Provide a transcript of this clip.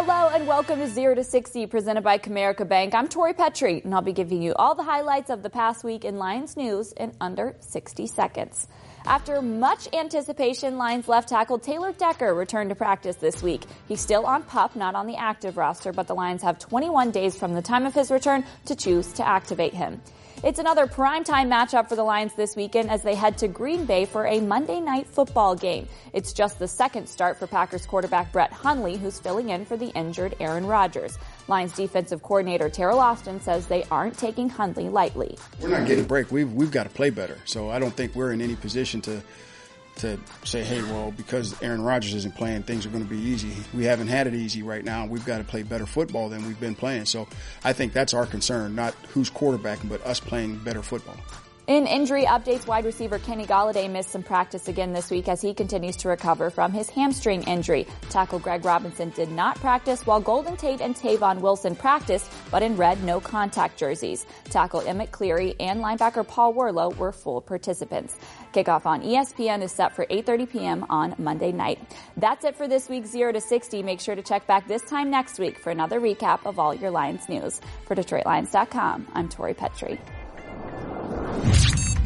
Hello and welcome to 0 to 60 presented by Comerica Bank. I'm Tori Petrie and I'll be giving you all the highlights of the past week in Lions news in under 60 seconds. After much anticipation, Lions left tackle Taylor Decker returned to practice this week. He's still on PUP, not on the active roster, but the Lions have 21 days from the time of his return to choose to activate him. It's another primetime matchup for the Lions this weekend as they head to Green Bay for a Monday Night Football game. It's just the second start for Packers quarterback Brett Hundley, who's filling in for the injured Aaron Rodgers. Lions defensive coordinator Terrell Austin says they aren't taking Hundley lightly. We're not getting a break. We've got to play better. So I don't think we're in any position to say, hey, well, because Aaron Rodgers isn't playing, things are going to be easy. We haven't had it easy right now. We've got to play better football than we've been playing. So I think that's our concern, not who's quarterbacking, but us playing better football. In injury updates, wide receiver Kenny Golladay missed some practice again this week as he continues to recover from his hamstring injury. Tackle Greg Robinson did not practice, while Golden Tate and Tavon Wilson practiced, but in red no-contact jerseys. Tackle Emmett Cleary and linebacker Paul Worlow were full participants. Kickoff on ESPN is set for 8:30 p.m. on Monday night. That's it for this week's 0 to 60. Make sure to check back this time next week for another recap of all your Lions news. For DetroitLions.com, I'm Tori Petrie.